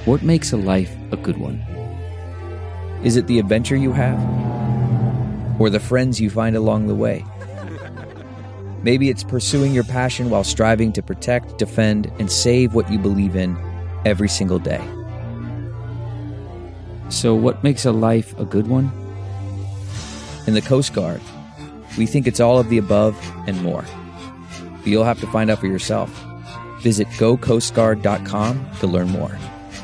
What makes a life a good one? Is it the adventure you have? Or the friends you find along the way? Maybe it's pursuing your passion while striving to protect, defend, and save what you believe in every single day. So what makes a life a good one? In the Coast Guard, we think it's all of the above and more. But you'll have to find out for yourself. Visit gocoastguard.com to learn more.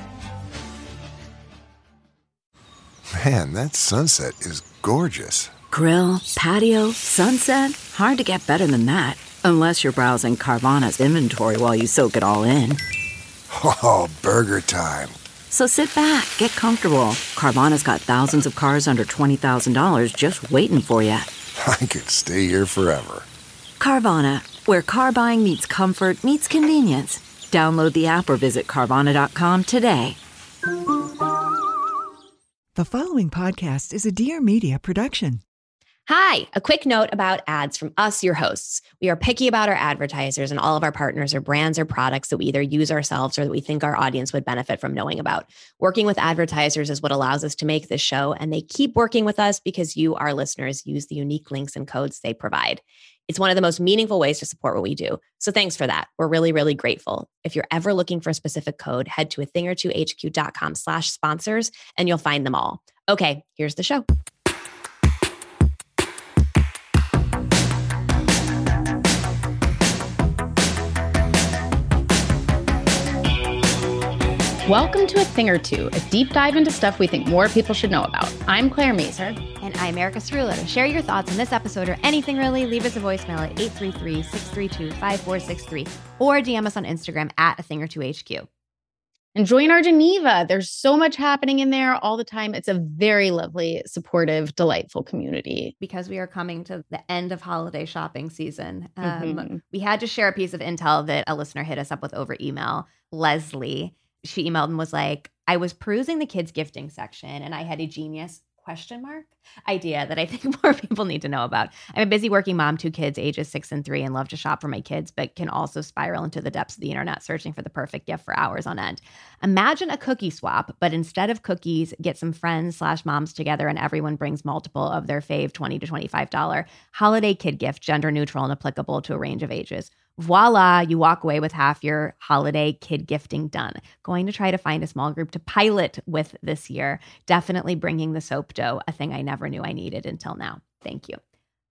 Man, that sunset is gorgeous. Grill, patio, sunset. Hard to get better than that. Unless you're browsing Carvana's inventory while you soak it all in. Oh, burger time. So sit back, get comfortable. Carvana's got thousands of cars under $20,000 just waiting for you. I could stay here forever. Carvana, where car buying meets comfort meets convenience. Download the app or visit Carvana.com today. The following podcast is a Dear Media production. Hi, a quick note about ads from us, your hosts. We are picky about our advertisers, and all of our partners are brands or products that we either use ourselves or that we think our audience would benefit from knowing about. Working with advertisers is what allows us to make this show, and they keep working with us because you, our listeners, use the unique links and codes they provide. It's one of the most meaningful ways to support what we do. So thanks for that. We're really, really grateful. If you're ever looking for a specific code, head to athingertwohq.com/sponsors and you'll find them all. Okay, here's the show. Welcome to A Thing or Two, a deep dive into stuff we think more people should know about. I'm Claire Mazer. And I'm Erica Cerullo. To share your thoughts on this episode or anything really, leave us a voicemail at 833-632-5463 or DM us on Instagram at A Thing or Two HQ. And join our Geneva. There's so much happening in there all the time. It's a very lovely, supportive, delightful community. Because we are coming to the end of holiday shopping season, we had to share a piece of intel that a listener hit us up with over email. Leslie. She emailed and was like, I was perusing the kids' gifting section and I had a genius idea that I think more people need to know about. I'm a busy working mom, 2 kids, ages 6 and 3, and love to shop for my kids, but can also spiral into the depths of the internet searching for the perfect gift for hours on end. Imagine a cookie swap, but instead of cookies, get some friends/moms together and everyone brings multiple of their fave $20 to $25 holiday kid gift, gender neutral and applicable to a range of ages. Voila, you walk away with half your holiday kid gifting done. Going to try to find a small group to pilot with this year. Definitely bringing the soap dough, a thing I never knew I needed until now. Thank you.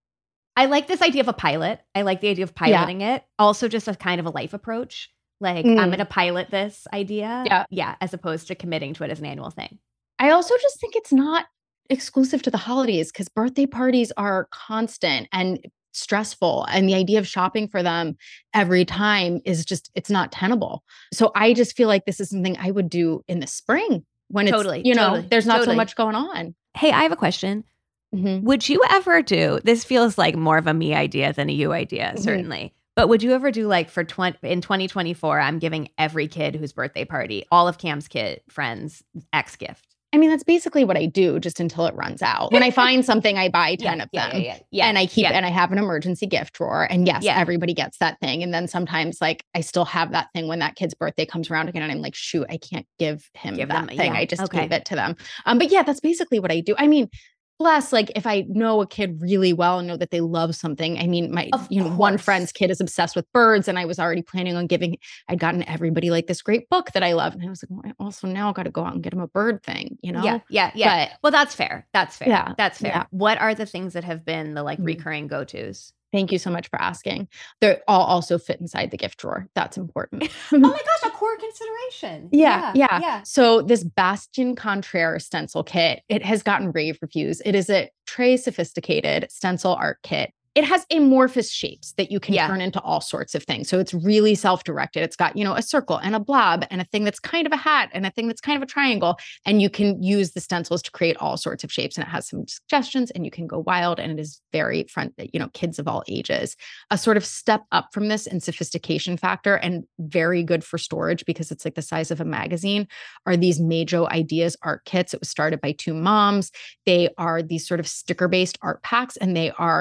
I like this idea of a pilot. I like the idea of piloting it. Also just a kind of a life approach. Like, I'm going to pilot this idea. Yeah, as opposed to committing to it as an annual thing. I also just think it's not exclusive to the holidays because birthday parties are constant and stressful, and the idea of shopping for them every time is just, it's not tenable. So I just feel like this is something I would do in the spring when it's, there's not so much going on. Hey, I have a question. Would you ever do, this feels like more of a me idea than a you idea, certainly. But would you ever do like in 2024, I'm giving every kid whose birthday party, all of Cam's kid friends, X gift? I mean, that's basically what I do just until it runs out. When I find something, I buy 10 of them. And I keep, and I have an emergency gift drawer. And yes, everybody gets that thing. And then sometimes like I still have that thing when that kid's birthday comes around again and I'm like, shoot, I can't give him that thing. I just gave it to them. But yeah, that's basically what I do. I mean, plus, like if I know a kid really well and know that they love something, I mean, my one friend's kid is obsessed with birds, and I was already planning on I'd gotten everybody like this great book that I love, and I was like, well, I also now got to go out and get him a bird thing, Yeah. But, well, that's fair. Yeah, that's fair. Yeah. What are the things that have been the like recurring go-tos? Thank you so much for asking. They all also fit inside the gift drawer. That's important. Oh my gosh, a core consideration. Yeah. So this Bastien Contraire stencil kit, it has gotten rave reviews. It is a très sophisticated stencil art kit. It has amorphous shapes that you can turn into all sorts of things. So it's really self-directed. It's got, a circle and a blob and a thing that's kind of a hat and a thing that's kind of a triangle. And you can use the stencils to create all sorts of shapes. And it has some suggestions and you can go wild. And it is very kids of all ages. A sort of step up from this in sophistication factor and very good for storage because it's like the size of a magazine are these Majo Ideas art kits. It was started by 2 moms. They are these sort of sticker-based art packs and they are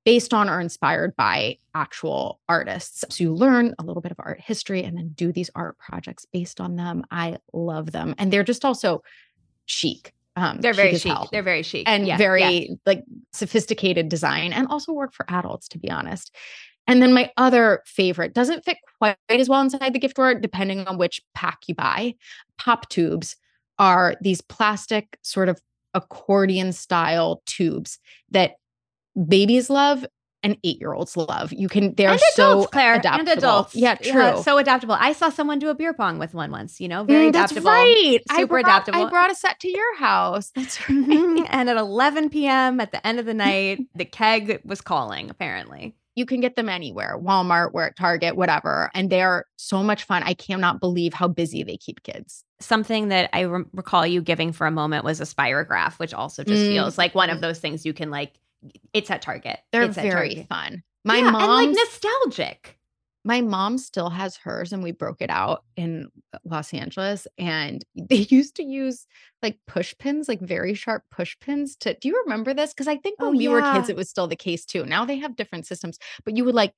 based on or inspired by actual artists. So you learn a little bit of art history and then do these art projects based on them. I love them. And they're just also chic. They're very chic. They're very chic. And very like sophisticated design, and also work for adults, to be honest. And then my other favorite doesn't fit quite as well inside the gift drawer, depending on which pack you buy. Pop tubes are these plastic sort of accordion style tubes that babies love and 8-year-olds love. They're and so adults, Claire, adaptable. And adults. Yeah, true. So adaptable. I saw someone do a beer pong with one once, very adaptable. That's right. Super adaptable. I brought a set to your house. That's right. And at 11 p.m. at the end of the night, the keg was calling, apparently. You can get them anywhere, Walmart, we're at Target, whatever. And they're so much fun. I cannot believe how busy they keep kids. Something that I recall you giving for a moment was a spirograph, which also just feels like one of those things you can it's at Target. They're very fun. My mom, and nostalgic. My mom still has hers, and we broke it out in Los Angeles. And they used to use push pins, very sharp push pins do you remember this? Because I think when we were kids, it was still the case too. Now they have different systems, but you would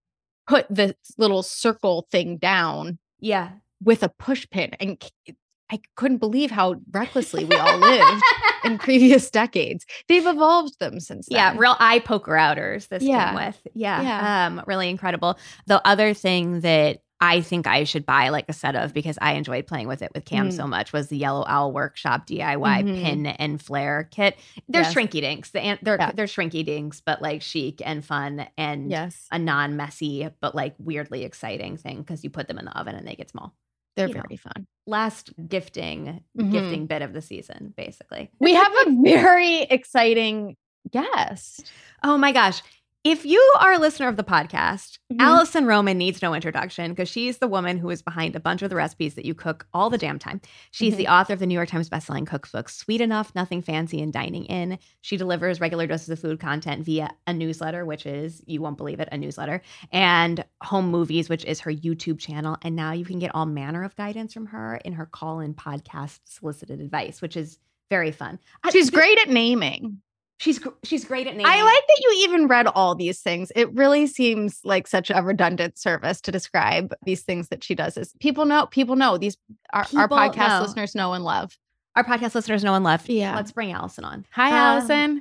put the little circle thing down. Yeah. With a push pin. And I couldn't believe how recklessly we all lived in previous decades. They've evolved them since then. Yeah, real eye poker outers this came with. Yeah. Really incredible. The other thing that I think I should buy a set of, because I enjoyed playing with it with Cam so much, was the Yellow Owl Workshop DIY pin and flare kit. They're shrinky dinks. They're shrinky dinks, but chic and fun and a non-messy but weirdly exciting thing, because you put them in the oven and they get small. They're very fun. Last gifting bit of the season, basically. We have a very exciting guest. Oh my gosh. If you are a listener of the podcast, Allison Roman needs no introduction, because she's the woman who is behind a bunch of the recipes that you cook all the damn time. She's the author of the New York Times bestselling cookbook, Sweet Enough, Nothing Fancy, and Dining In. She delivers regular doses of food content via a newsletter, which is, you won't believe it, a newsletter, and Home Movies, which is her YouTube channel. And now you can get all manner of guidance from her in her call-in podcast, Solicited Advice, which is very fun. She's great at naming. She's great at naming. I like that you even read all these things. It really seems like such a redundant service to describe these things that she does. Is people know these our podcast listeners know and love. Our podcast listeners know and love. Yeah. Let's bring Allison on. Hi, Allison.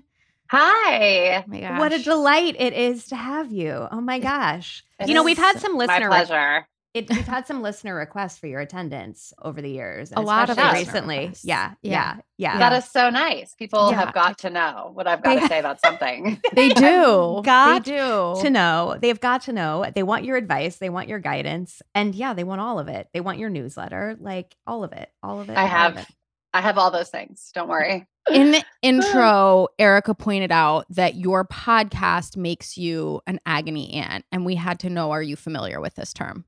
Hi. Oh my gosh. What a delight it is to have you. Oh my gosh. We've had some listener my pleasure. We've had some listener requests for your attendance over the years. A lot of recently. Yeah. That is so nice. People have got to know what I've got to say about something. They do. They've got to know. They want your advice. They want your guidance. And they want all of it. They want your newsletter, all of it. I have all those things. Don't worry. In the intro, Erica pointed out that your podcast makes you an agony aunt. And we had to know, are you familiar with this term?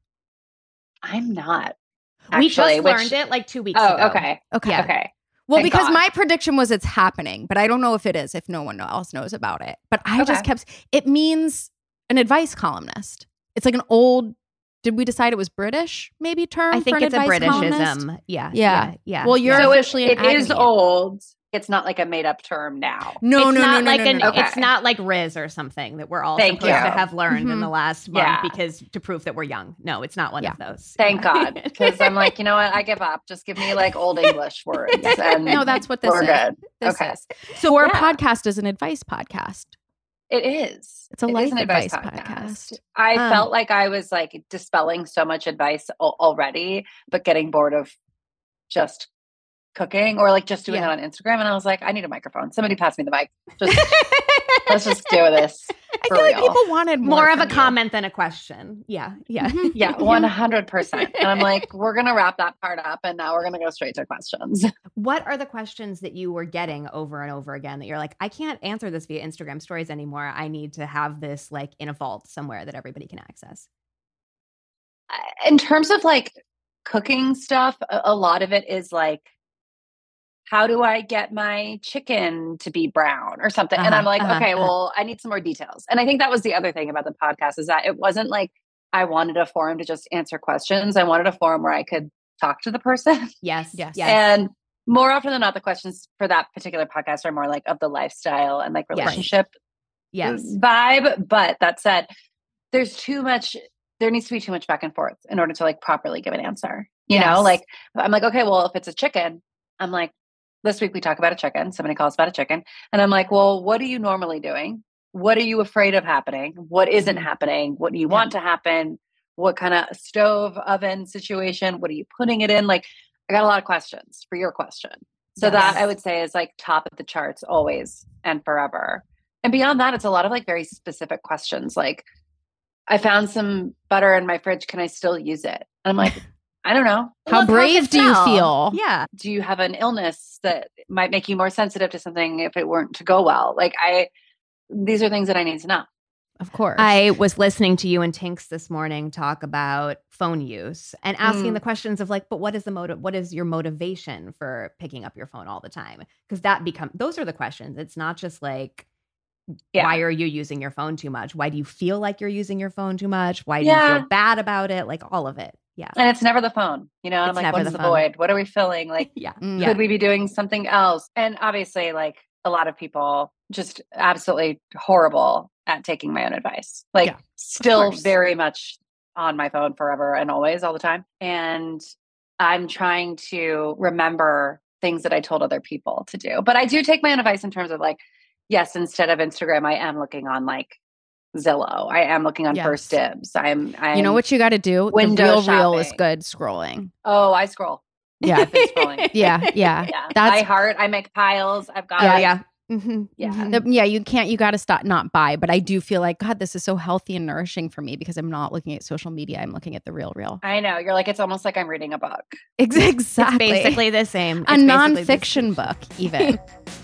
I'm not. We just learned it 2 weeks ago. Okay. Well, because my prediction was it's happening, but I don't know if it is, if no one else knows about it. But I just kept, it means an advice columnist. It's an old, did we decide it was British maybe term? I think for an it's a advice Britishism. columnist? Yeah. Well, you're officially it is old. It's not a made up term now. No. It's not like Riz or something that we're all supposed to have learned in the last month because to prove that we're young. No, it's not one of those. Thank God. Because I'm you know what? I give up. Just give me old English words. And no, that's what this is. Good. This is. So our podcast is an advice podcast. It is. It's a life advice podcast. I felt like I was dispelling so much advice already, but getting bored of just cooking or just doing it on Instagram. And I was I need a microphone. Somebody pass me the mic. Let's just do this. I feel like people wanted more of a comment than a question. Yeah. Yeah, 100%. And I'm we're going to wrap that part up and now we're going to go straight to questions. What are the questions that you were getting over and over again that you're I can't answer this via Instagram stories anymore. I need to have this in a vault somewhere that everybody can access? In terms of cooking stuff, a lot of it is how do I get my chicken to be brown or something? And I'm well, I need some more details. And I think that was the other thing about the podcast is that it wasn't I wanted a forum to just answer questions. I wanted a forum where I could talk to the person. Yes. And more often than not, the questions for that particular podcast are more of the lifestyle and relationship vibe. But that said, there needs to be too much back and forth in order to like properly give an answer. You know, like I'm like, okay, well, if it's a chicken, I'm like, this week we talk about a chicken. Somebody calls about a chicken. And I'm like, well, what are you normally doing? What are you afraid of happening? What isn't happening? What do you want to happen? What kind of stove oven situation? What are you putting it in? Like, I got a lot of questions for your question. So that I would say is like top of the charts always and forever. And beyond that, it's a lot of like very specific questions. Like, I found some butter in my fridge. Can I still use it? And I'm like, I don't know. How brave do you feel? Yeah. Do you have an illness that might make you more sensitive to something if it weren't to go well? Like these are things that I need to know. Of course. I was listening to you and Tinks this morning talk about phone use and asking the questions of like, but what is your motivation for picking up your phone all the time? Because those are the questions. It's not just like, why are you using your phone too much? Why do you feel like you're using your phone too much? Why do you feel bad about it? Like all of it. Yeah. And it's never the phone, you know, I'm like, what's the void? What are we filling? Like, could we be doing something else? And obviously like a lot of people just absolutely horrible at taking my own advice, like still very much on my phone forever and always all the time. And I'm trying to remember things that I told other people to do, but I do take my own advice in terms of like, yes, instead of Instagram, I am looking on like Zillow. I am looking on First Dibs. I'm you know what you got to do? Window the real is good scrolling. Oh, I scroll. Yeah. I've been scrolling. Yeah. That's I make piles. I've got you can't, you got to stop, not buy. But I do feel like, God, this is so healthy and nourishing for me because I'm not looking at social media. I'm looking at the real. I know. You're like, it's almost like I'm reading a book. Exactly. It's basically the same. A nonfiction book, even.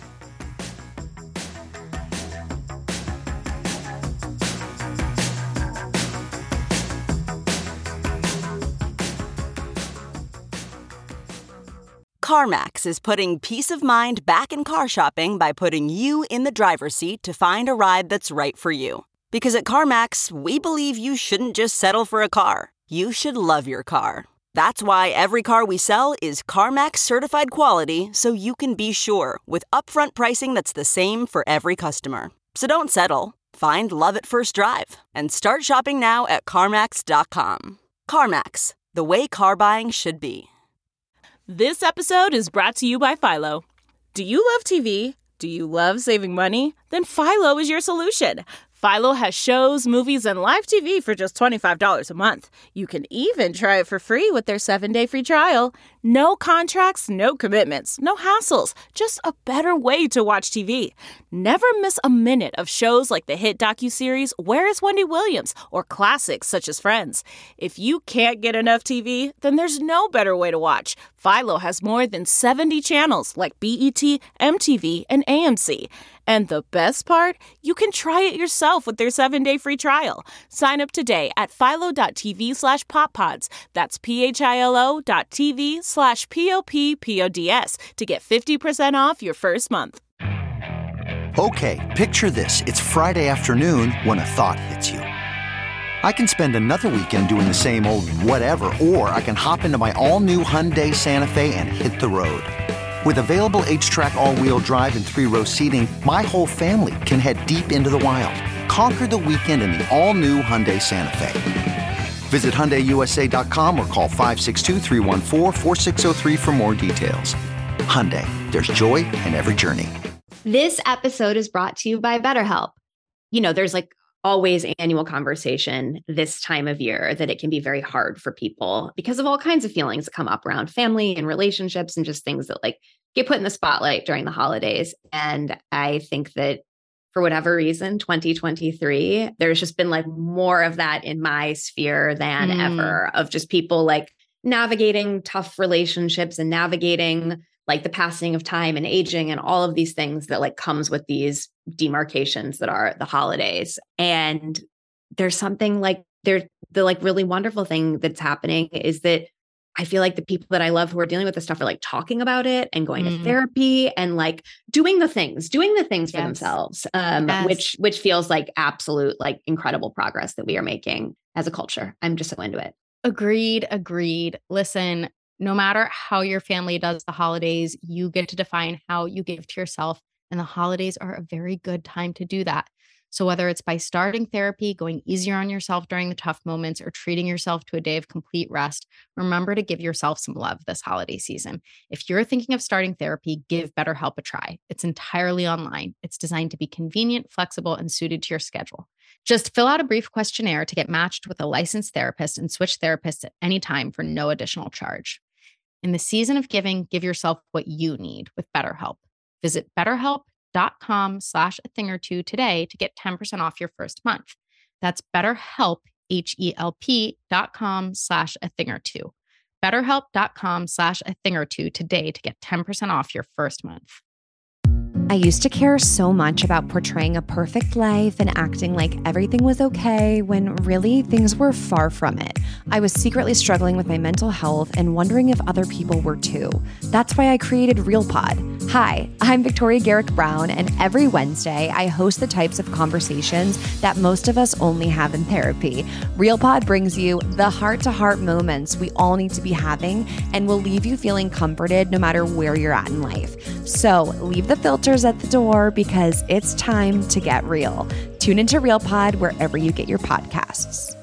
CarMax is putting peace of mind back in car shopping by putting you in the driver's seat to find a ride that's right for you. Because at CarMax, we believe you shouldn't just settle for a car. You should love your car. That's why every car we sell is CarMax certified quality, so you can be sure with upfront pricing that's the same for every customer. So don't settle. Find love at first drive and start shopping now at CarMax.com. CarMax, the way car buying should be. This episode is brought to you by Philo. Do you love TV? Do you love saving money? Then Philo is your solution. Philo has shows, movies, and live TV for just $25 a month. You can even try it for free with their 7-day free trial. No contracts, no commitments, no hassles. Just a better way to watch TV. Never miss a minute of shows like the hit docuseries Where is Wendy Williams? Or classics such as Friends. If you can't get enough TV, then there's no better way to watch. Philo has more than 70 channels like BET, MTV, and AMC. And the best part? You can try it yourself with their 7-day free trial. Sign up today at philo.tv/poppods. That's philo.tv/POPPODS to get 50% off your first month. Okay, picture this. It's Friday afternoon when a thought hits you. I can spend another weekend doing the same old whatever, or I can hop into my all-new Hyundai Santa Fe and hit the road. With available H-Track all-wheel drive and 3-row seating, my whole family can head deep into the wild. Conquer the weekend in the all-new Hyundai Santa Fe. Visit HyundaiUSA.com or call 562-314-4603 for more details. Hyundai, there's joy in every journey. This episode is brought to you by BetterHelp. You know, there's like always annual conversation this time of year that it can be very hard for people because of all kinds of feelings that come up around family and relationships and just things that like get put in the spotlight during the holidays. And I think that for whatever reason, 2023, there's just been like more of that in my sphere than ever, of just people like navigating tough relationships and navigating like the passing of time and aging and all of these things that like comes with these demarcations that are the holidays. And there's something like the like really wonderful thing that's happening is that I feel like the people that I love who are dealing with this stuff are like talking about it and going to therapy and like doing the things for themselves, which feels like absolute, like incredible progress that we are making as a culture. I'm just so into it. Agreed. Listen, no matter how your family does the holidays, you get to define how you give to yourself. And the holidays are a very good time to do that. So whether it's by starting therapy, going easier on yourself during the tough moments, or treating yourself to a day of complete rest, remember to give yourself some love this holiday season. If you're thinking of starting therapy, give BetterHelp a try. It's entirely online. It's designed to be convenient, flexible, and suited to your schedule. Just fill out a brief questionnaire to get matched with a licensed therapist and switch therapists at any time for no additional charge. In the season of giving, give yourself what you need with BetterHelp. Visit BetterHelp.com/athingertwo today to get 10% off your first month. That's BetterHelp, HELP.com/athingertwo. BetterHelp.com/athingertwo today to get 10% off your first month. I used to care so much about portraying a perfect life and acting like everything was okay when really things were far from it. I was secretly struggling with my mental health and wondering if other people were too. That's why I created RealPod. Hi, I'm Victoria Garrick Brown, and every Wednesday I host the types of conversations that most of us only have in therapy. RealPod brings you the heart-to-heart moments we all need to be having and will leave you feeling comforted no matter where you're at in life. So leave the filters at the door because it's time to get real. Tune into RealPod wherever you get your podcasts.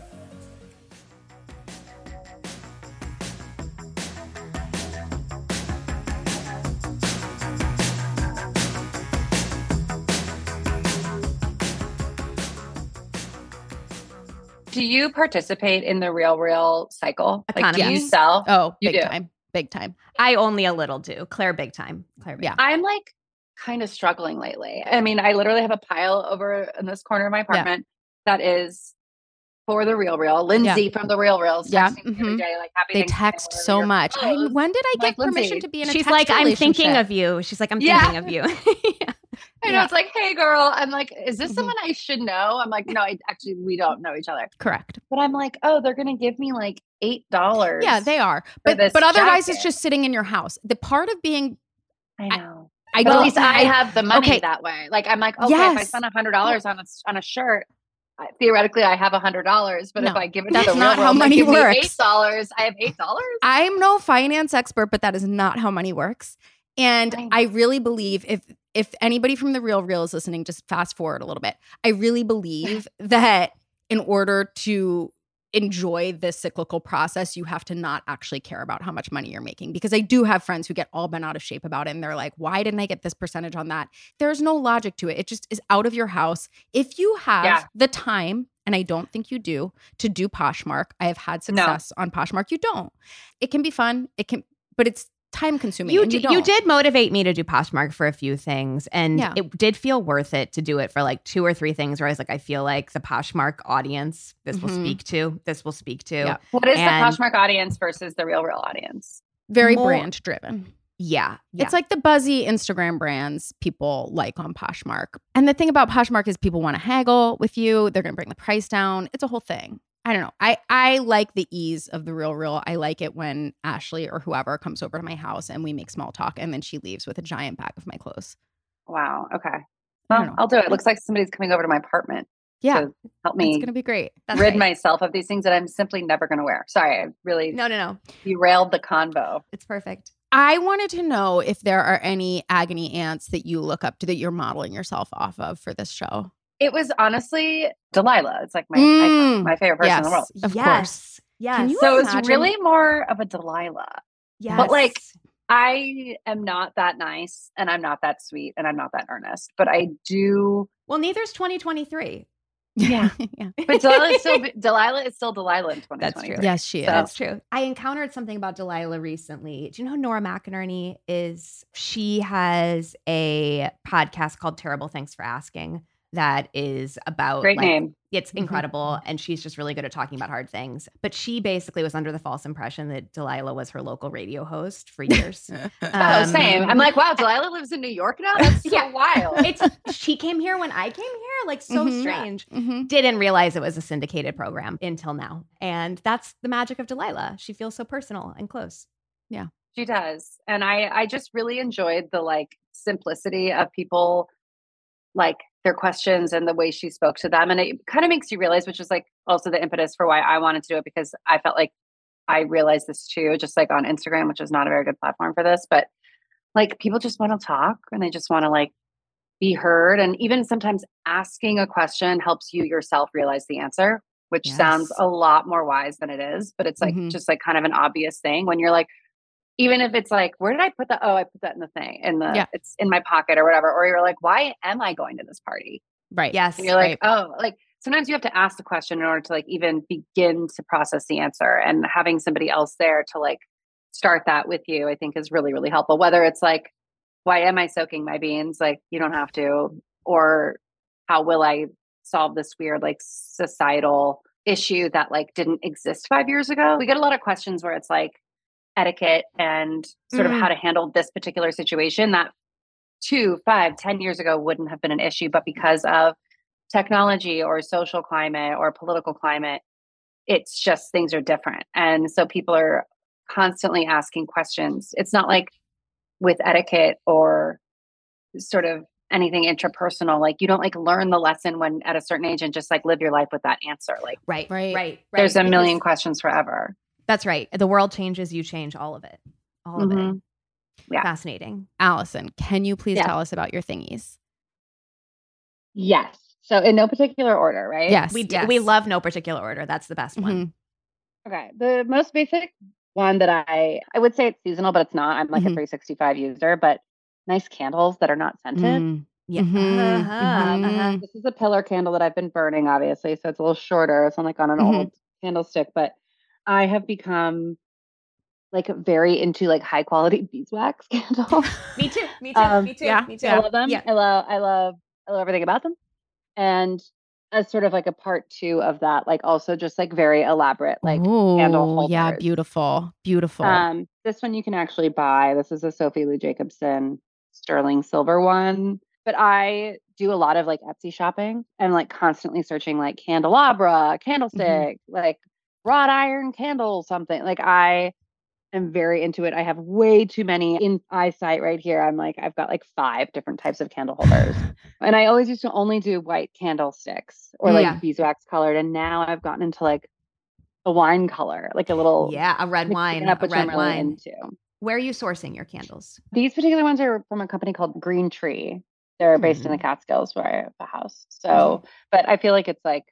Do you participate in the Real cycle? Economy? Like, do you sell? Oh, You big do? time. Big time. I only a little do. Claire, big time. Claire, big time. I'm like kind of struggling lately. I mean, I literally have a pile over in this corner of my apartment that is for the Real. Lindsay from the Real texting me every day, like, happy They Thanksgiving, text whatever so you're much. closed. When did I get Like, permission Lindsay. to be in a She's text like, I'm thinking relationship? of you. She's like, I'm Yeah. thinking of you. I know, it's like, hey girl. I'm like, is this someone I should know? I'm like, no, we don't know each other. Correct. But I'm like, oh, they're gonna give me like $8. Yeah, they are. for But this otherwise it's jacket. just sitting in your house. The part of being I know. I But don't at least I have the money okay. that way. Like, I'm like, okay, if I Yes. spend $100 on a shirt, theoretically I have $100. But No, if I give it that's to the not Real how World, money give me works. $8, I have $8. I'm no finance expert, but that is not how money works. And I really believe if anybody from the Real is listening, just fast forward a little bit. I really believe that in order to enjoy this cyclical process, you have to not actually care about how much money you're making. Because I do have friends who get all bent out of shape about it. And they're like, why didn't I get this percentage on that? There's no logic to it. It just is out of your house. If you have the time, and I don't think you do, to do Poshmark, I have had success on Poshmark. You don't. It can be fun. But it's time consuming. You You did motivate me to do Poshmark for a few things, and Yeah. it did feel worth it to do it for like 2 or 3 things where I was like, I feel like the Poshmark audience, this will speak to. Yeah. What is And- the Poshmark audience versus the Real audience? Very More- brand driven. Yeah. It's like the buzzy Instagram brands people like on Poshmark. And the thing about Poshmark is people want to haggle with you. They're going to bring the price down. It's a whole thing. I don't know. I like the ease of the Real. I like it when Ashley or whoever comes over to my house and we make small talk and then she leaves with a giant bag of my clothes. Wow. Okay. I Well, don't know. I'll do it. It looks like somebody's coming over to my apartment Yeah. to help It's me going to be great. rid myself of these things that I'm simply never going to wear. Sorry, I really No. derailed the convo. It's perfect. I wanted to know if there are any agony aunts that you look up to that you're modeling yourself off of for this show. It was honestly Delilah. It's like my favorite person in the world. Of Yes. course. Yes. Can you So it's imagine? really more of a Delilah. Yes. But like, I am not that nice and I'm not that sweet and I'm not that earnest, but I do. Well, neither's 2023. Yeah. Yeah. But Delilah is still Delilah in 2023. That's true. Yes, she is. That's true. I encountered something about Delilah recently. Do you know who Nora McInerney is? She has a podcast called Terrible Thanks for Asking that is about Great name. It's incredible. And she's just really good at talking about hard things. But she basically was under the false impression that Delilah was her local radio host for years. Same. I'm like, wow, Delilah lives in New York now? That's so wild. She came here when I came here, like so Mhm. strange. Mhm. Didn't realize it was a syndicated program until now. And that's the magic of Delilah. She feels so personal and close. She does. And I just really enjoyed the like simplicity of people, like their questions and the way she spoke to them. And it kind of makes you realize, which is like also the impetus for why I wanted to do it, because I felt like I realized this too, just like on Instagram, which is not a very good platform for this, but like people just want to talk and they just want to like be heard. And even sometimes asking a question helps you yourself realize the answer, which sounds a lot more wise than it is. But it's like just like kind of an obvious thing when you're like, even if it's like, where did I put that? Oh, I put that in the thing, it's in my pocket or whatever. Or you're like, why am I going to this party? Right. Yes. And you're like, oh, like sometimes you have to ask the question in order to like even begin to process the answer, and having somebody else there to like start that with you, I think is really, really helpful. Whether it's like, why am I soaking my beans? Like, you don't have to. Or how will I solve this weird like societal issue that like didn't exist 5 years ago? We get a lot of questions where it's like etiquette and sort of how to handle this particular situation that 2, 5, 10 years ago wouldn't have been an issue, but because of technology or social climate or political climate, it's just things are different. And so people are constantly asking questions. It's not like with etiquette or sort of anything intrapersonal, like you don't like learn the lesson when at a certain age and just like live your life with that answer. Like Right. There's a million questions forever. That's right. The world changes, you change all of it. All of it. Yeah. Fascinating. Allison, can you please tell us about your thingies? Yes. So in no particular order, right? Yes. We love no particular order. That's the best one. Okay. The most basic one that I would say it's seasonal, but it's not. I'm like a 365 user, but nice candles that are not scented. Yeah. This is a pillar candle that I've been burning, obviously. So it's a little shorter. It's on like on an old candlestick, but I have become like very into like high quality beeswax candles. Me too. Yeah. Me too. I love them. Yeah. I love everything about them. And as sort of like a part 2 of that, like also just like very elaborate, like candle holders. Yeah, beautiful. This one you can actually buy. This is a Sophie Lou Jacobson sterling silver one. But I do a lot of like Etsy shopping and like constantly searching like candelabra, candlestick, like wrought iron candle, something. Like I am very into it. I have way too many in eyesight right here. I'm like, I've got like 5 different types of candle holders. And I always used to only do white candlesticks or like beeswax colored. And now I've gotten into like a wine color, like a little a red wine. A red wine. Where are you sourcing your candles? These particular ones are from a company called Green Tree. They're based in the Catskills where I have a house. So, but I feel like it's like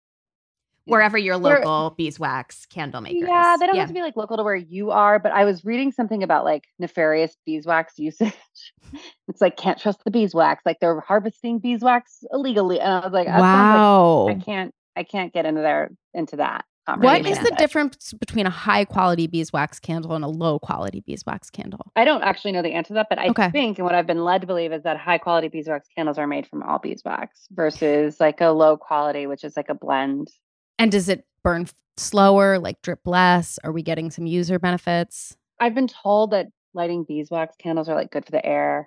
wherever your local beeswax candle maker Yeah, is. they don't have to be like local to where you are, but I was reading something about like nefarious beeswax usage. It's like, can't trust the beeswax. Like they're harvesting beeswax illegally. And I was like, wow. Like, I can't get into that. What is the difference between a high quality beeswax candle and a low quality beeswax candle? I don't actually know the answer to that, but I think, and what I've been led to believe is that high quality beeswax candles are made from all beeswax versus like a low quality, which is like a blend. And does it burn slower, like drip less? Are we getting some user benefits? I've been told that lighting beeswax candles are like good for the air.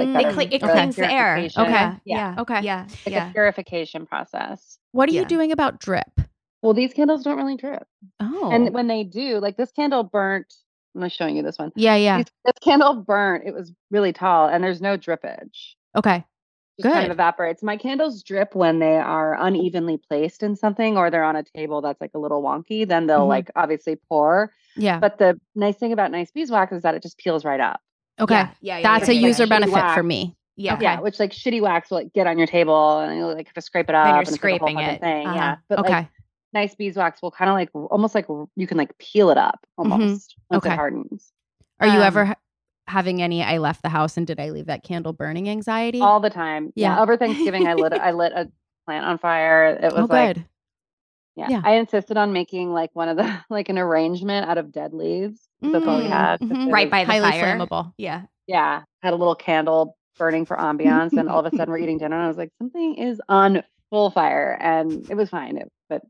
It cleans the air. Okay. Yeah. Okay. Yeah. Like a purification process. What are you doing about drip? Well, these candles don't really drip. Oh. And when they do, like this candle burnt. I'm not showing you this one. Yeah. This candle burnt. It was really tall and there's no drippage. Okay. Just kind of evaporates. My candles drip when they are unevenly placed in something or they're on a table that's like a little wonky. Then they'll like obviously pour. Yeah. But the nice thing about nice beeswax is that it just peels right up. Okay. Yeah. That's a user benefit for me. Yeah. Yeah. Which like shitty wax will like get on your table and you'll like have to scrape it up. Then you're and scraping it's, like, a whole it. thing. Yeah. But like nice beeswax will kind of like almost like you can like peel it up almost once it hardens. Are you ever having any I left the house and did I leave that candle burning anxiety? All the time. Yeah. Over Thanksgiving I lit a plant on fire. It was good. Yeah. I insisted on making like one of the like an arrangement out of dead leaves. That's all we had. Right by the highly fire. Flammable. Yeah. Yeah. Had a little candle burning for ambiance and all of a sudden we're eating dinner and I was like, something is on full fire and it was fine. But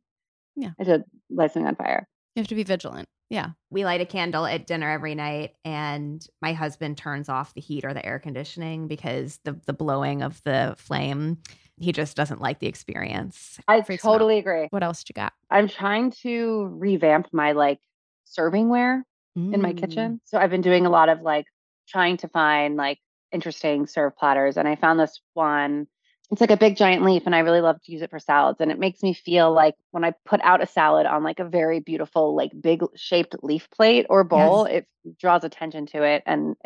I did light something on fire. You have to be vigilant. Yeah. We light a candle at dinner every night and my husband turns off the heat or the air conditioning because the blowing of the flame, he just doesn't like the experience. I totally agree. What else you got? I'm trying to revamp my like servingware in my kitchen. So I've been doing a lot of like trying to find like interesting serve platters. And I found this one. It's like a big giant leaf and I really love to use it for salads. And it makes me feel like when I put out a salad on like a very beautiful, like big shaped leaf plate or bowl, it draws attention to it and is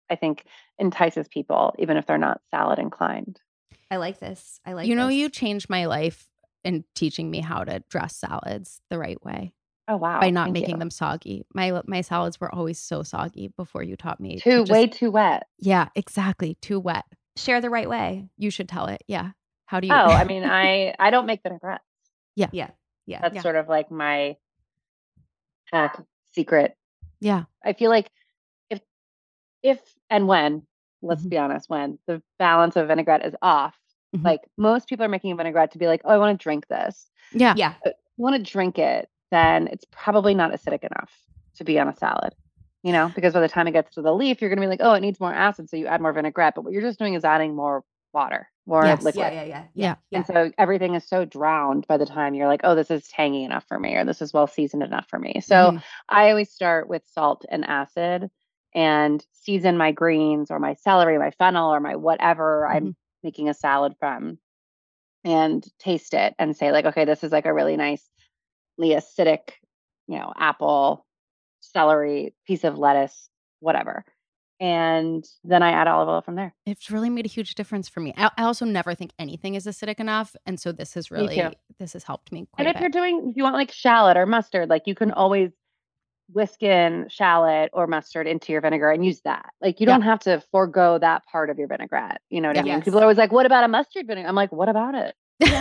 I think entices people, even if they're not salad inclined. I like this. You changed my life in teaching me how to dress salads the right way. Oh, wow. By not making them soggy. My salads were always so soggy before you taught me. Way too wet. Yeah, exactly. Too wet. Share the right way. You should tell it. Yeah. How do you? Oh, I mean, I don't make vinaigrettes. Yeah. That's sort of like my hack secret. Yeah. I feel like if and when, let's be honest, when the balance of vinaigrette is off, like most people are making a vinaigrette to be like, oh, I want to drink this. Yeah. Yeah. But if you want to drink it, then it's probably not acidic enough to be on a salad, because by the time it gets to the leaf, you're going to be like, oh, it needs more acid. So you add more vinaigrette. But what you're just doing is adding more water, more liquid. Yeah. And so everything is so drowned by the time you're like, oh, this is tangy enough for me, or this is well seasoned enough for me. So I always start with salt and acid and season my greens or my celery, my fennel, or my whatever I'm making a salad from, and taste it and say like, okay, this is like a really nicely acidic, apple, celery, piece of lettuce, whatever. And then I add olive oil from there. It's really made a huge difference for me. I also never think anything is acidic enough. And so this has helped me quite a bit. And if you want like shallot or mustard, like you can always whisk in shallot or mustard into your vinegar and use that. Like you don't have to forego that part of your vinaigrette. You know what I mean? People are always like, what about a mustard vinegar? I'm like, what about it?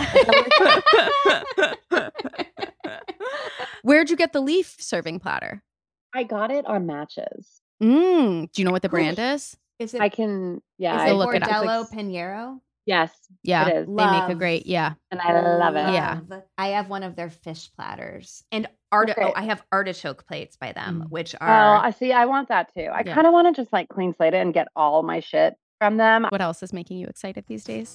Where'd you get the leaf serving platter? I got it on Matches. Do you know what the brand is? Is it? I can. Yeah. Is it look it up. Bordello Pinheiro? Yes. Yeah. It is. They make a great. Yeah. And I love it. Yeah. I have one of their fish platters and I have artichoke plates by them, which are. Oh, I see. I want that too. I kind of want to just like clean slate it and get all my shit from them. What else is making you excited these days?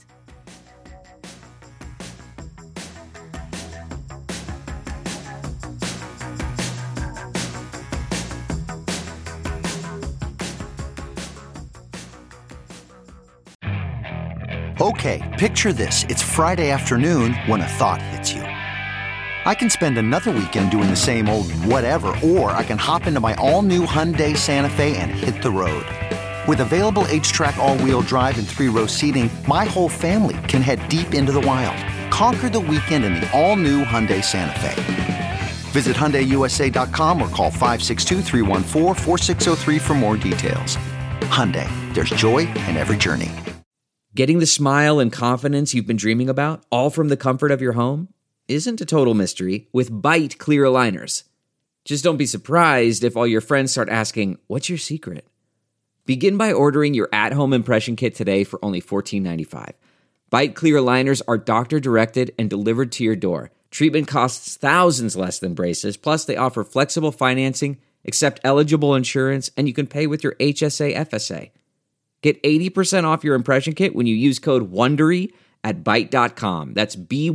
Okay, picture this. It's Friday afternoon when a thought hits you. I can spend another weekend doing the same old whatever, or I can hop into my all-new Hyundai Santa Fe and hit the road. With available H-Track all-wheel drive and 3-row seating, my whole family can head deep into the wild. Conquer the weekend in the all-new Hyundai Santa Fe. Visit HyundaiUSA.com or call 562-314-4603 for more details. Hyundai, there's joy in every journey. Getting the smile and confidence you've been dreaming about, all from the comfort of your home, isn't a total mystery with Byte clear aligners. Just don't be surprised if all your friends start asking, what's your secret? Begin by ordering your at-home impression kit today for only $14.95. Byte clear aligners are doctor-directed and delivered to your door. Treatment costs thousands less than braces, plus they offer flexible financing, accept eligible insurance, and you can pay with your HSA FSA. Get 80% off your impression kit when you use code WONDERY at Byte.com. That's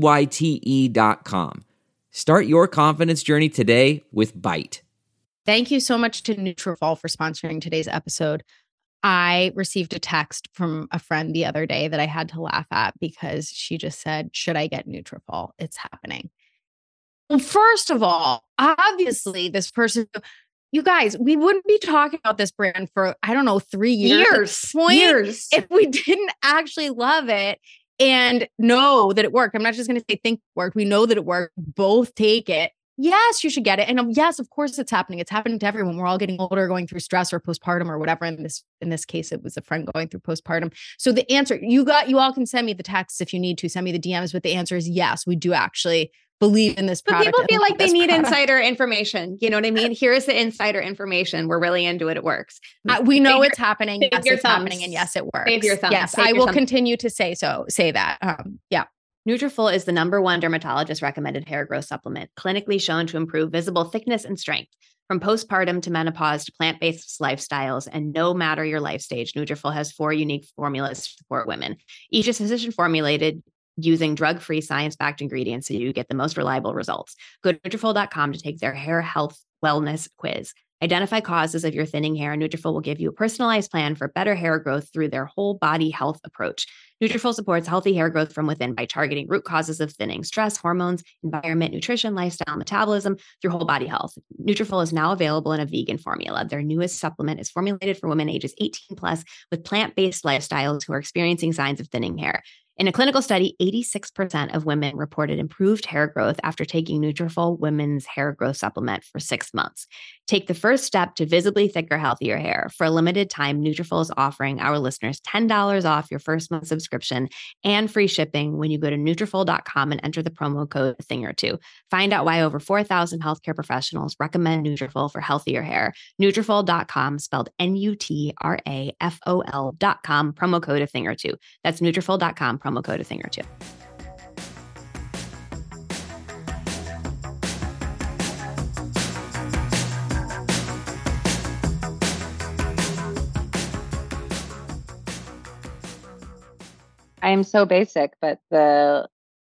BYTE.com. Start your confidence journey today with Byte. Thank you so much to Nutrafol for sponsoring today's episode. I received a text from a friend the other day that I had to laugh at because she just said, should I get Nutrafol? It's happening. Well, first of all, obviously this person... You guys, we wouldn't be talking about this brand for, 3 years. Years. If we didn't actually love it and know that it worked. I'm not just going to say think it worked. We know that it worked. Both take it. Yes, you should get it. And yes, of course it's happening. It's happening to everyone. We're all getting older, going through stress or postpartum or whatever. In this case, it was a friend going through postpartum. So the answer, you all can send me the texts if you need to, send me the DMs, but the answer is yes, we do actually believe in this product. But people feel like they need insider information. You know what I mean? Here is the insider information. We're really into it. It works. We know it's happening. Yes, it's happening. And yes, it works. Save your thumbs. Yes, I will continue to say that. Yeah. Nutrafol is the #1 dermatologist recommended hair growth supplement, clinically shown to improve visible thickness and strength. From postpartum to menopause to plant-based lifestyles, and no matter your life stage, Nutrafol has 4 unique formulas to support women. Each is physician formulated using drug-free, science-backed ingredients so you get the most reliable results. Go to Nutrafol.com to take their hair health wellness quiz. Identify causes of your thinning hair, and Nutrafol will give you a personalized plan for better hair growth through their whole body health approach. Nutrafol supports healthy hair growth from within by targeting root causes of thinning: stress, hormones, environment, nutrition, lifestyle, metabolism, through whole body health. Nutrafol is now available in a vegan formula. Their newest supplement is formulated for women ages 18 plus with plant-based lifestyles who are experiencing signs of thinning hair. In a clinical study, 86% of women reported improved hair growth after taking Nutrafol Women's Hair Growth Supplement for 6 months. Take the first step to visibly thicker, healthier hair. For a limited time, Nutrafol is offering our listeners $10 off your first month subscription and free shipping when you go to Nutrafol.com and enter the promo code THINGOR2. Find out why over 4,000 healthcare professionals recommend Nutrafol for healthier hair. Nutrafol.com, spelled Nutrafol.com, promo code THINGOR2. That's Nutrafol.com, promo code THINGOR2. I am so basic, but the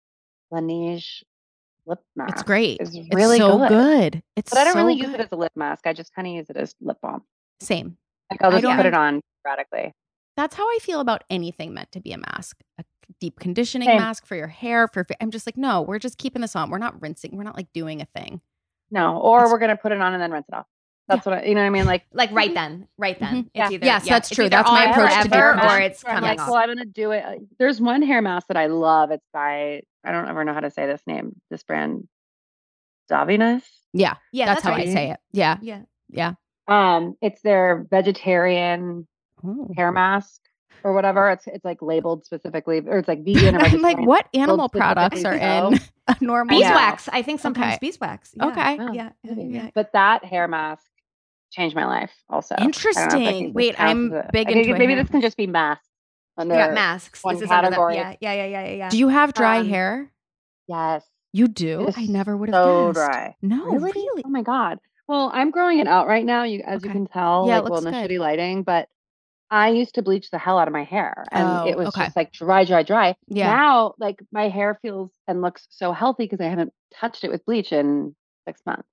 Laneige lip mask It's great. is really it's so good. It's But I don't so really use good. it as a lip mask. I just kind of use it as lip balm. Same. Like I'll I just don't put it have- on sporadically. That's how I feel about anything meant to be a mask. A deep conditioning Same. mask for your hair. I'm just like, no, we're just keeping this on. We're not rinsing. We're not like doing a thing. No, or we're gonna put it on and then rinse it off. That's what you know what I mean? Like right then. It's Yeah. either Yes, that's it's true. either That's my on approach to forever deep or it's I'm coming like, off. well, I'm gonna do it. There's one hair mask that I love. It's by, I don't ever know how to say this brand, Davinas. Yeah. Yeah, That's how right. I say it. Yeah. Yeah. Yeah. It's their vegetarian Ooh. hair mask or whatever. It's like labeled specifically, or it's like vegan. Or I'm like, vegetarian. what animal Labeled products are specifically in a normal? Yeah. Beeswax. I think sometimes Okay. beeswax. Yeah. Okay. Oh, Yeah. maybe. Yeah. But that hair mask changed my life also. I don't know if I Interesting. think this Wait, counts I'm as a- big I think into a maybe hair this can just be masks under Yeah, masks. one This is under the- category. Yeah. Do you have dry Um, hair? Yes. You do? It's I never would have so guessed. dry. No, Really? really? Oh my God. Well, I'm growing it out right now. As you Okay. can tell, Yeah, it like, well, looks in the good. shitty lighting, but I used to bleach the hell out of my hair and it Oh, was okay. just like dry. Yeah. Now, like my hair feels and looks so healthy because I haven't touched it with bleach in 6 months.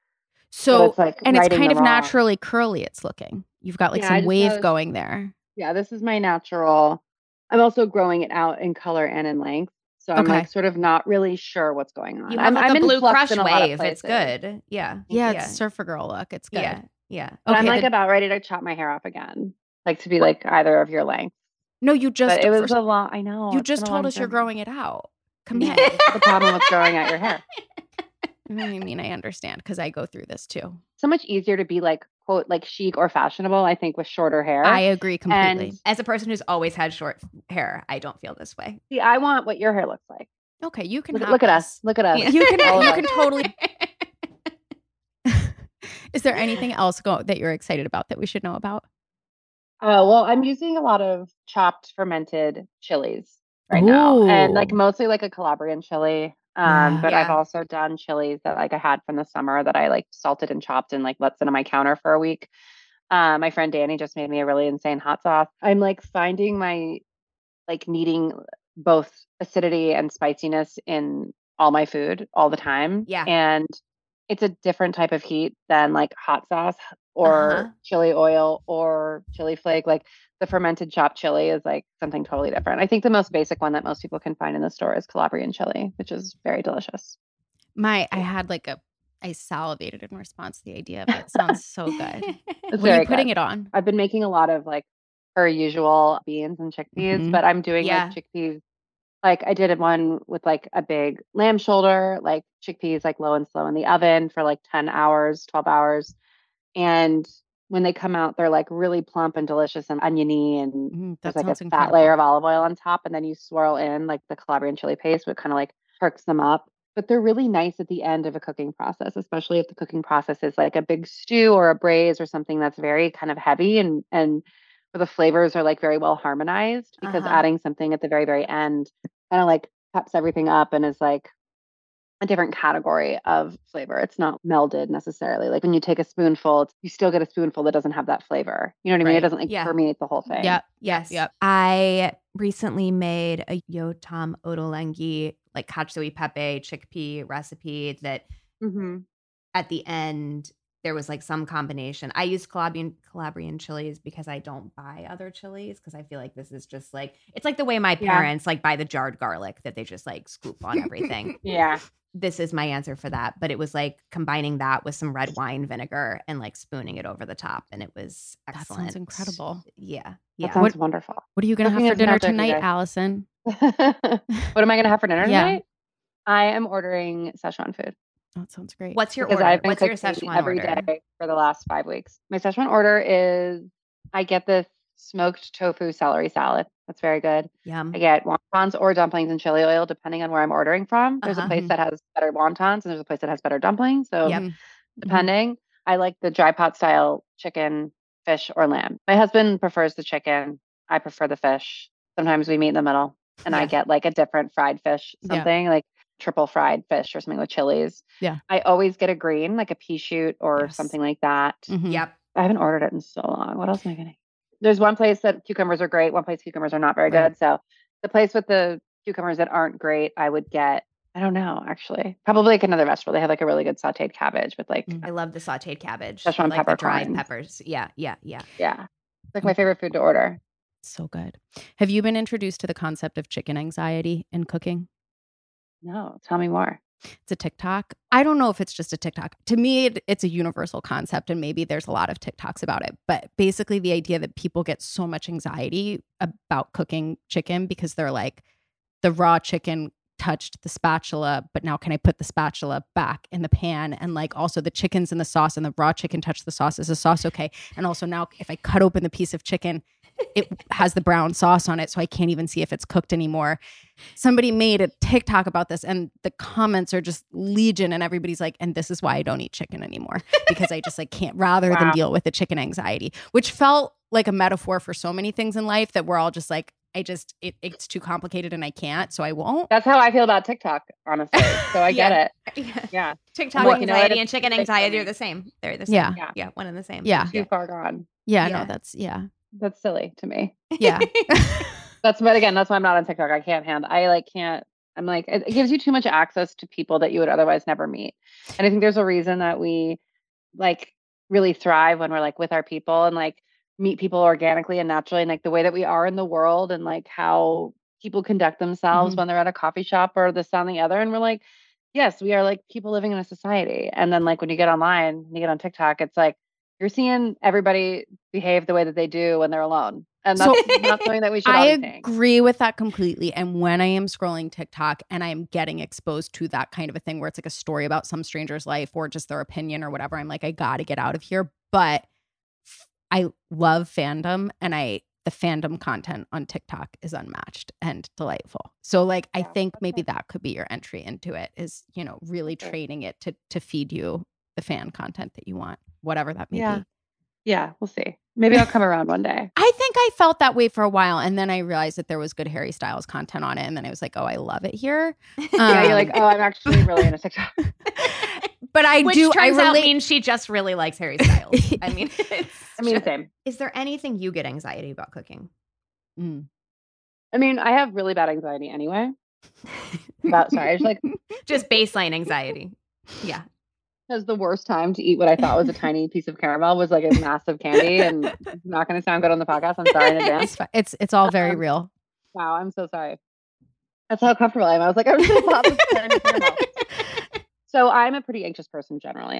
So, it's like and it's righting kind the of wrong. naturally curly it's looking. You've got like Yeah, I some just wave noticed- going there. Yeah, this is my natural. I'm also growing it out in color and in length. So I'm Okay. like sort of not really sure what's going on. You have I'm like a in blue flux crush in a lot of wave. It's places. good. Yeah. Yeah, it's surfer girl look. It's good. Yeah. But I'm Okay, like the- about ready to chop my hair off again. Like to be like either of your length. No, you just But it was first- a long, I know. you it's just been a told long us you're journey. growing it out. Come Yeah, on. that's the problem with growing out your hair. I mean, I understand because I go through this too. So much easier to be like, quote, like chic or fashionable, I think, with shorter hair. I agree completely. And As a person who's always had short hair, I don't feel this way. see, I want what your hair looks like. Okay, you can Look at us. Look at us. You can All of you us. can totally. Is there anything else that you're excited about that we should know about? Well, I'm using a lot of chopped fermented chilies right now, and like Ooh. mostly like a Calabrian chili. Yeah. But I've Yeah. also done chilies that like I had from the summer that I like salted and chopped and like let sit on my counter for a week. My friend Danny just made me a really insane hot sauce. I'm like finding my like needing both acidity and spiciness in all my food all the time. Yeah. And it's a different type of heat than like hot sauce or chili oil or chili flake. Like the fermented chopped chili is like something totally different. I think the most basic one that most people can find in the store is Calabrian chili, which is very delicious. I had like I salivated in response to the idea of it. It sounds so good. It's What are very you putting good. it on? I've been making a lot of like her usual beans and chickpeas, Mhm. but I'm doing Yeah. like chickpeas. Like I did one with like a big lamb shoulder, like chickpeas, like low and slow in the oven for like 10 hours, 12 hours. And when they come out, they're like really plump and delicious and oniony. And That there's like a sounds fat incredible. layer of olive oil on top. And then you swirl in like the Calabrian chili paste, which kind of like perks them up. But they're really nice at the end of a cooking process, especially if the cooking process is like a big stew or a braise or something that's very kind of heavy and where the flavors are like very well harmonized, because adding something at the very, very end kind of like peps everything up and is like a different category of flavor. It's not melded necessarily. Like when you take a spoonful, you still get a spoonful that doesn't have that flavor. You know what I mean? Right. It doesn't like Yeah. permeate the whole thing. Yep. Yes. Yep. I recently made a Yotam Ottolenghi, like katsui pepe chickpea recipe that Mm-hmm. at the end there was like some combination. I use Calabrian chilies because I don't buy other chilies because I feel like this is just like, it's like the way my parents like buy the jarred garlic that they just like scoop on everything. Yeah. This is my answer for that. But it was like combining that with some red wine vinegar and like spooning it over the top. And it was excellent. That sounds incredible. Yeah. That sounds wonderful. What are you going to have for dinner tonight, Allison? What am I going to have for dinner tonight? I am ordering Szechuan food. Oh, that sounds great. What's your order? What's your Szechuan every order? day for the last 5 weeks. My Szechuan order is I get this smoked tofu celery salad. That's very good. Yum. I get wontons or dumplings in chili oil, depending on where I'm ordering from. There's a place that has better wontons and there's a place that has better dumplings. So depending, I like the dry pot style chicken, fish, or lamb. My husband prefers the chicken. I prefer the fish. Sometimes we meet in the middle and I get like a different fried fish, something like triple fried fish or something with chilies. Yeah. I always get a green, like a pea shoot or something like that. Yep. I haven't ordered it in so long. What else am I getting? There's one place that cucumbers are great. One place cucumbers are not very good. So the place with the cucumbers that aren't great, I would get, I don't know, actually, probably like another vegetable. They have like a really good sauteed cabbage with like. I love the sauteed cabbage. Szechuan like the dried peppercorns. peppers. Yeah. Yeah. It's like my favorite food to order. So good. Have you been introduced to the concept of chicken anxiety in cooking? No, tell me more. It's a TikTok. I don't know if it's just a TikTok. To me, it's a universal concept, and maybe there's a lot of TikToks about it. But basically, the idea that people get so much anxiety about cooking chicken because they're like, the raw chicken touched the spatula, but now can I put the spatula back in the pan? And like also the chicken's in the sauce and the raw chicken touched the sauce. Is the sauce okay? And also now if I cut open the piece of chicken, it has the brown sauce on it, so I can't even see if it's cooked anymore. Somebody made a TikTok about this and the comments are just legion, and everybody's like, and this is why I don't eat chicken anymore, because I just like can't rather than deal with the chicken anxiety, which felt like a metaphor for so many things in life that we're all just like, it's too complicated and I can't, so I won't. That's how I feel about TikTok, honestly. So I get it. Yeah. TikTok anxiety and chicken anxiety are the same. They're the same. Yeah. One and the same. Yeah. Too far gone. Yeah. No, that's silly to me. Yeah. But again, that's why I'm not on TikTok. I can't handle. I'm like, it gives you too much access to people that you would otherwise never meet. And I think there's a reason that we like really thrive when we're like with our people and like meet people organically and naturally, and like the way that we are in the world and like how people conduct themselves when they're at a coffee shop or this, that, and the other. And we're like, yes, we are like people living in a society. And then like when you get online, when you get on TikTok, it's like you're seeing everybody behave the way that they do when they're alone. And that's not something that we should all be saying. I agree with that completely. And when I am scrolling TikTok and I am getting exposed to that kind of a thing where it's like a story about some stranger's life or just their opinion or whatever, I'm like, I got to get out of here. But I love fandom, and the fandom content on TikTok is unmatched and delightful. So like, I think maybe that could be your entry into it is, really training it to feed you the fan content that you want, whatever that may be. Yeah, we'll see. Maybe I'll come around one day. I think I felt that way for a while, and then I realized that there was good Harry Styles content on it, and then I was like, oh, I love it here. Yeah, you're like, oh, I'm actually really into TikTok. But Which turns out means she just really likes Harry Styles. I mean, same. Is there anything you get anxiety about cooking? I mean, I have really bad anxiety anyway. Just baseline anxiety. Yeah. Because the worst time to eat what I thought was a tiny piece of caramel was like a massive candy, and it's not going to sound good on the podcast. I'm sorry in advance. It's all very real. Wow, I'm so sorry. That's how comfortable I am. I was like, I'm just going to pop this caramel. So I'm a pretty anxious person generally.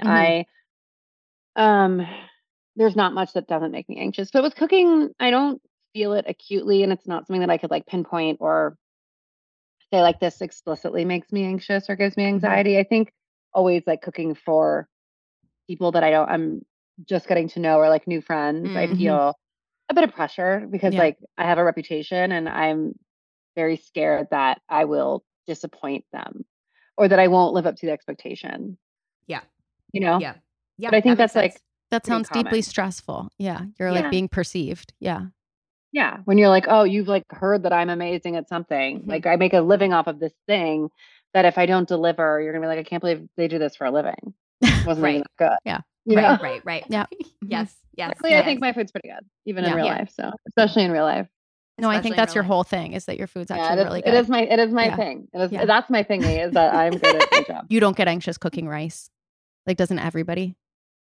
There's not much that doesn't make me anxious. But with cooking, I don't feel it acutely, and it's not something that I could like pinpoint or say like this explicitly makes me anxious or gives me anxiety. I think always like cooking for people that I'm just getting to know or like new friends, I feel a bit of pressure because like I have a reputation and I'm very scared that I will disappoint them or that I won't live up to the expectation. Yeah. Yeah. But I think that's like, that sounds deeply stressful. Yeah. You're like being perceived. Yeah. Yeah. When you're like, oh, you've like heard that I'm amazing at something. Like I make a living off of this thing that if I don't deliver, you're going to be like, I can't believe they do this for a living. It wasn't even that good. Yeah. Right. Yeah. Yes. Actually, I think my food's pretty good, even in real life. So especially in real life. No, I think that's your whole thing is that your food's actually really good. It is my thing. That's my thingy is that I'm good at my job. You don't get anxious cooking rice. Like, doesn't everybody?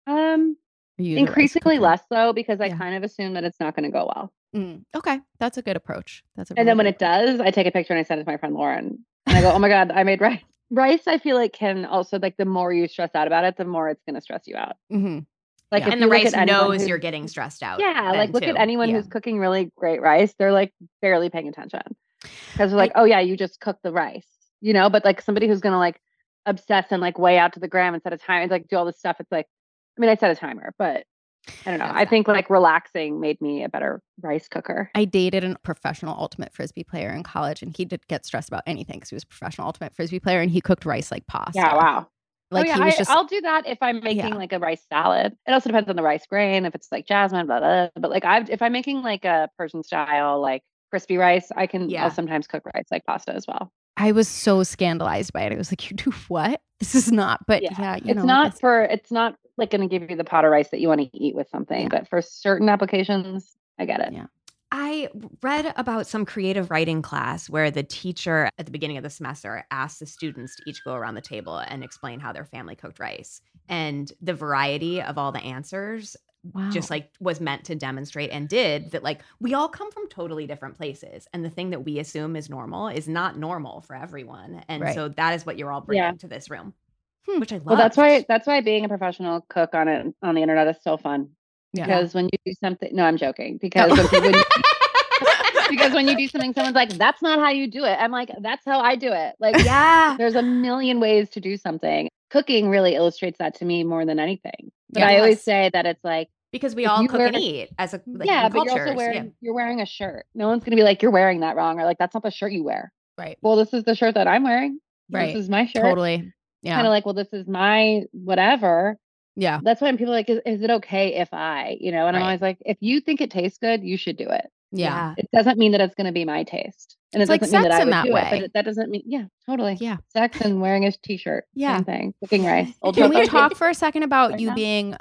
Increasingly less so because I kind of assume that it's not going to go well. Okay. That's a good approach. And then when it does, I take a picture and I send it to my friend Lauren. And I go, oh my God, I made rice. Rice, I feel like can also, like, the more you stress out about it, the more it's going to stress you out. Like, and the rice knows you're getting stressed out. Yeah. Like, look at anyone who's cooking really great rice. They're like barely paying attention because they're like, oh yeah, you just cooked the rice, you know? But like somebody who's going to like obsess and like weigh out to the gram and set a time and like do all this stuff. It's like, I mean, I set a timer, but I don't know. I think like relaxing made me a better rice cooker. I dated a professional ultimate frisbee player in college, and he did get stressed about anything because he was a professional ultimate frisbee player, and he cooked rice like pasta. Yeah, wow. Like he was I'll do that if I'm making like a rice salad. It also depends on the rice grain. If it's like jasmine, blah, blah, blah. But like if I'm making like a Persian style like crispy rice, I'll sometimes cook rice like pasta as well. I was so scandalized by it. I was like, you do what? This is not. But it's not like going to give you the pot of rice that you want to eat with something. But for certain applications, I get it. Yeah. I read about some creative writing class where the teacher at the beginning of the semester asked the students to each go around the table and explain how their family cooked rice. And the variety of all the answers just like was meant to demonstrate and did that like we all come from totally different places. And the thing that we assume is normal is not normal for everyone. And so that is what you're all bringing to this room, which I love. Well, that's why being a professional cook on the internet is so fun. Because when you do something, no, I'm joking. Because when you do something, someone's like, "That's not how you do it." I'm like, "That's how I do it." Like, there's a million ways to do something. Cooking really illustrates that to me more than anything. But I always say that it's like because we all cook and eat as a but you're also wearing a shirt. No one's gonna be like, "You're wearing that wrong," or like, "That's not the shirt you wear." Right. Well, this is the shirt that I'm wearing. Right. This is my shirt. Totally. Yeah. Kind of like, well, this is my whatever. Yeah. That's why people are like, is it okay if I, and I'm always like, if you think it tastes good, you should do it. Yeah. It doesn't mean that it's going to be my taste. And it's it doesn't like mean that I would that do way. it, but that doesn't mean, totally. Yeah. Sex and wearing a t-shirt. Yeah. Same thing. Cooking rice. Can we talk for a second about you being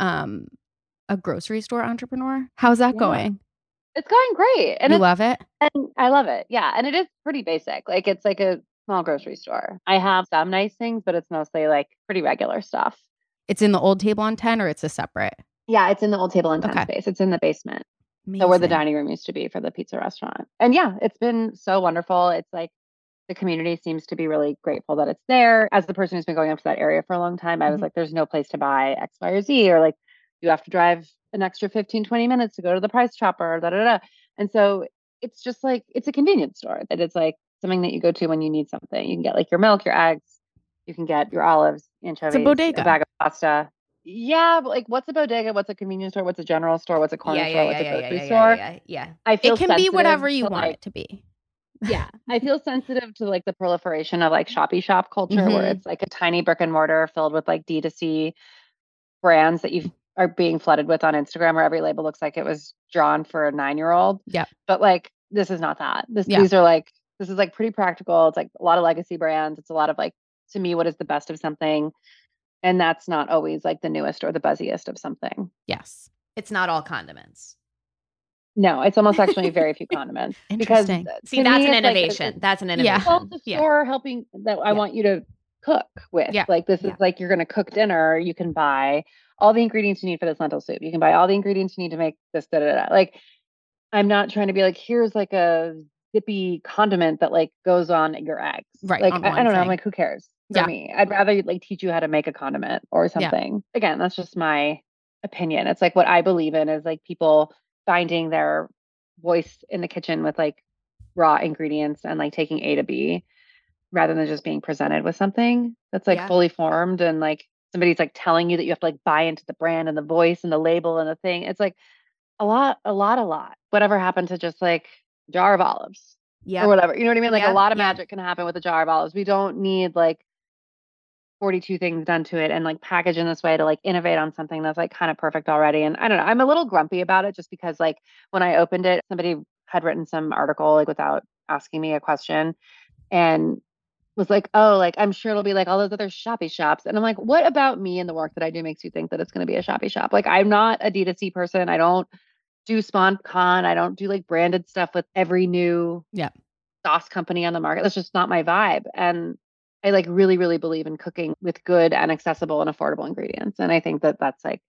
a grocery store entrepreneur? How's that going? It's going great. And you love it? And I love it. Yeah. And it is pretty basic. Like it's like a small grocery store. I have some nice things, but it's mostly like pretty regular stuff. It's in the old table on 10 or it's a separate? Yeah, it's in the old table on 10 space. It's in the basement. Amazing. So where the dining room used to be for the pizza restaurant. And yeah, it's been so wonderful. It's like the community seems to be really grateful that it's there. As the person who's been going up to that area for a long time, I was like, there's no place to buy X, Y, or Z, or like you have to drive an extra 15, 20 minutes to go to the Price Chopper, da, da, da. And so it's just like, it's a convenience store that it's like something that you go to when you need something. You can get like your milk, your eggs, you can get your olives, anchovies, it's a bodega. A bag of pasta. Yeah, but like what's a bodega? What's a convenience store? What's a general store? What's a corner store? What's a grocery store? I feel it can be whatever you want it to be. Yeah. I feel sensitive to like the proliferation of like shoppy shop culture where it's like a tiny brick and mortar filled with like D2C brands that you are being flooded with on Instagram where every label looks like it was drawn for a 9-year-old. Yeah. But like this is not that. These are like this is like pretty practical. It's like a lot of legacy brands. It's a lot of like to me what is the best of something. And that's not always like the newest or the buzziest of something. Yes. It's not all condiments. No, it's almost actually very few condiments. Interesting. See, that's an innovation. That's an innovation. Well, the store helping that I want you to cook with. Yeah. Like this is like you're going to cook dinner. You can buy all the ingredients you need for this lentil soup. You can buy all the ingredients you need to make this. Da, da, da. Like I'm not trying to be like, here's like a zippy condiment that like goes on your eggs. Right. Like I don't know. I'm like, who cares? For me, I'd rather like teach you how to make a condiment or something. Again, that's just my opinion. It's like what I believe in is like people finding their voice in the kitchen with like raw ingredients and like taking A to B rather than just being presented with something that's like fully formed and like somebody's like telling you that you have to like buy into the brand and the voice and the label and the thing. It's like a lot. Whatever happened to just like a jar of olives or whatever, you know what I mean? Like a lot of magic can happen with a jar of olives. We don't need like 42 things done to it and like package in this way to like innovate on something that's like kind of perfect already. And I don't know, I'm a little grumpy about it just because like when I opened it, somebody had written some article like without asking me a question and was like, oh, like I'm sure it'll be like all those other shoppy shops. And I'm like, what about me and the work that I do makes you think that it's going to be a shoppy shop? Like I'm not a D2C person. I don't do SponCon. I don't do like branded stuff with every new sauce company on the market. That's just not my vibe. And I like really, really believe in cooking with good and accessible and affordable ingredients. And I think that that's like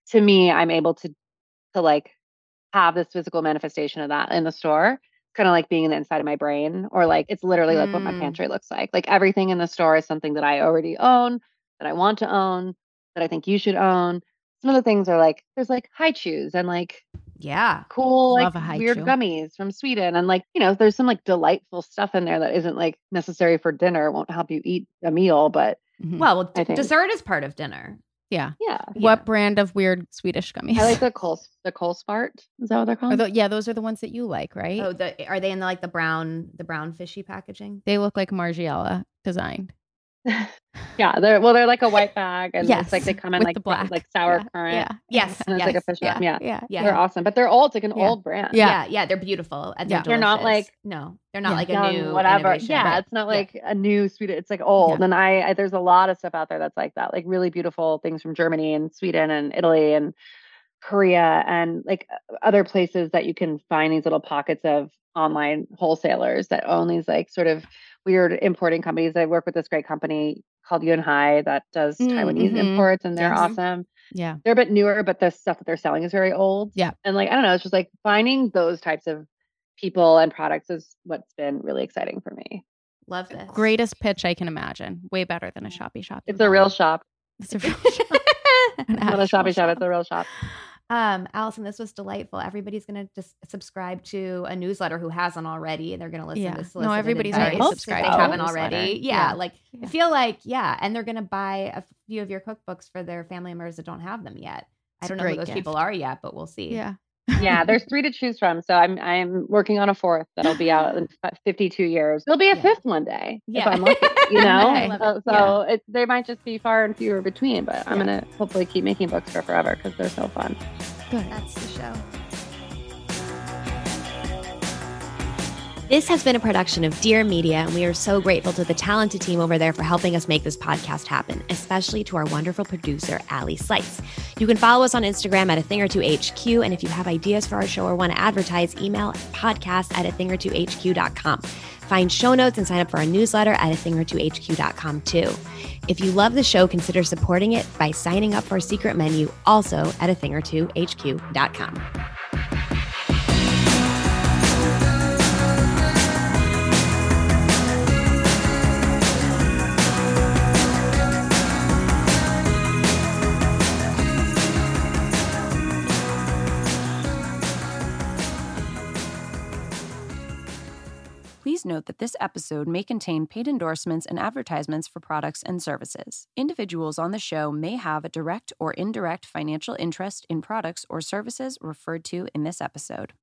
to me, I'm able to like have this physical manifestation of that in the store. Kind of like being in the inside of my brain, or like it's literally like what my pantry looks like. Like everything in the store is something that I already own, that I want to own, that I think you should own. Some of the things are like there's like high chews and like cool Love like weird gummies from Sweden, and like there's some like delightful stuff in there that isn't like necessary for dinner. It won't help you eat a meal, but well, dessert is part of dinner. Yeah. Yeah. What brand of weird Swedish gummies? I like the Kolsvart. Is that what they're called? Those are the ones that you like, right? Oh, are they in the brown fishy packaging? They look like Margiela designed. Yeah, they're like a white bag, and it's like they come in with like the black, like sour currant. Yeah. Yes. And it's like a fish. Yeah. Yeah. They're awesome, but they're old. It's like an old brand. Yeah. They're beautiful. And they're not like they're not like a new whatever. innovation. Yeah, it's not like a new sweet. It's like old. And I there's a lot of stuff out there that's like that, like really beautiful things from Germany and Sweden and Italy and Korea and like other places that you can find these little pockets of online wholesalers that own these like sort of weird importing companies. I work with this great company called Yunhai that does Taiwanese imports, and they're awesome. Yeah. They're a bit newer, but the stuff that they're selling is very old. Yeah. And like, I don't know, it's just like finding those types of people and products is what's been really exciting for me. Love this. Greatest pitch I can imagine. Way better than a Shopee shop. It's a real shop. It's a real shop. It's not a Shopee shop. It's a real shop. Allison, this was delightful. Everybody's going to just subscribe to a newsletter who hasn't already. They're going to listen to this. No, everybody's already subscribed. If they haven't already. Yeah. I feel like, and they're going to buy a few of your cookbooks for their family members that don't have them yet. I don't know who those people are yet, but we'll see. Yeah. Yeah, there's 3 to choose from. So I'm working on a 4th that'll be out in 52 years. There'll be a 5th one day if I'm lucky, they might just be far and fewer between, but I'm going to hopefully keep making books for forever because they're so fun. Good. That's the show. This has been a production of Dear Media, and we are so grateful to the talented team over there for helping us make this podcast happen, especially to our wonderful producer, Allie Slice. You can follow us on Instagram at athingertwohq, and if you have ideas for our show or want to advertise, email podcast@athingertwohq.com. Find show notes and sign up for our newsletter at athingertwohq.com too. If you love the show, consider supporting it by signing up for our secret menu, also at athingertwohq.com. Please note that this episode may contain paid endorsements and advertisements for products and services. Individuals on the show may have a direct or indirect financial interest in products or services referred to in this episode.